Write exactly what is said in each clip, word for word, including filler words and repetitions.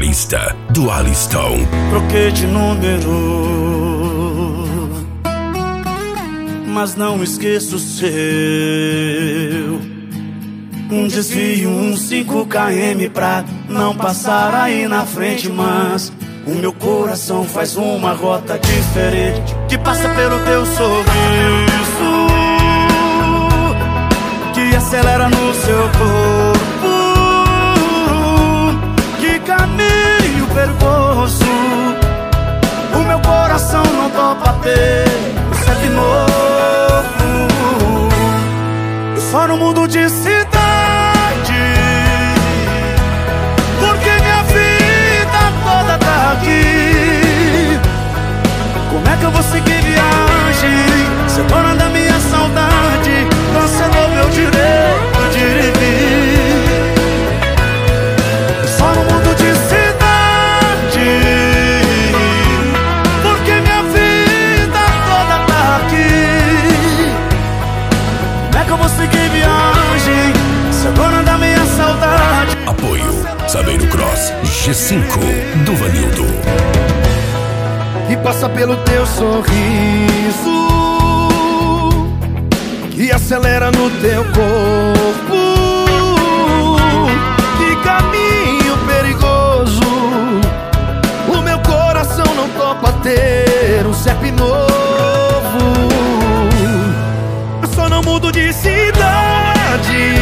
Vigarista do Aliston. Troquei de número, mas não esqueço o seu. Um desvio, um cinco quilômetros pra não passar aí na frente, mas o meu coração faz uma rota diferente, que passa pelo teu sorriso, que acelera no seu corpo. Que caminho perigoso, o meu coração não topa ter sempre novo. Só no mundo de cidade, porque minha vida toda tá aqui. Como é que eu vou seguir viagem? Você dona da minha saudade, cancelou meu direito de ir e vir. Só no mundo de cidade, porque minha vida toda tá aqui. Como é que eu vou seguir viagem? Você é dona da minha saudade. Apoio Saveiro Cross G cinco do Vanildo. Que passa pelo teu sorriso, que acelera no teu corpo. Que caminho perigoso, o meu coração não topa ter um C E P novo. Eu só não mudo de cidade,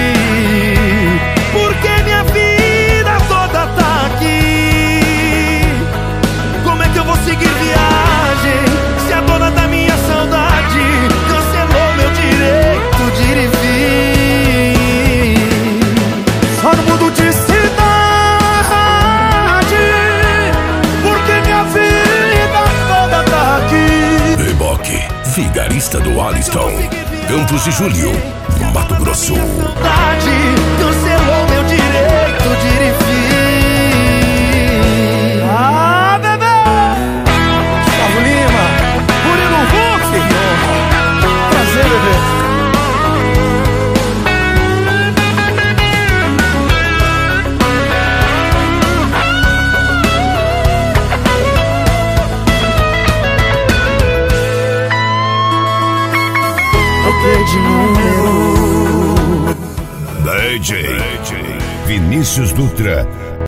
porque minha vida toda tá aqui. Como é que eu vou seguir viagem se a dona da minha saudade cancelou meu direito de ir e vir? Só no mundo de cidade, porque minha vida toda tá aqui. Reboque Vigarista do Aliston, Campos de Julho, Mato Grosso. Saudade cancelou meu direito de ir e vir. Ah, bebê! Gustavo Lima, Murilo Huck. Prazer, bebê. Troquei de número. D J Vinícius Dutra